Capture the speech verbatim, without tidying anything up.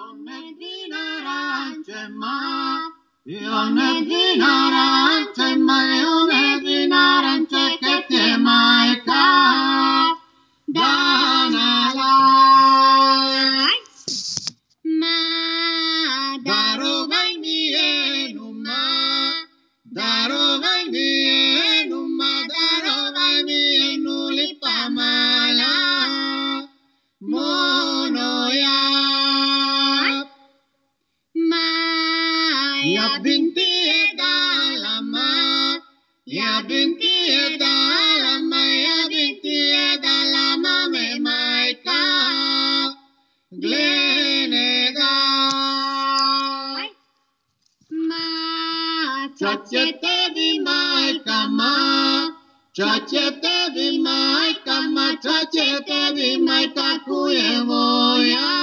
Yonedinarantema, Yonedinarantema, Yonedinarante que te maika, Danala, Ma, Darovai mienuma, Darovai mienuma, Darovai mienulipamala, Monoya. Ya binti edalama, ya binti edalama, ya binti edalama me maika, glenega. Ma, chachete vi maika ma, chachete vi maika ma, chachete vi maika kuyemoya.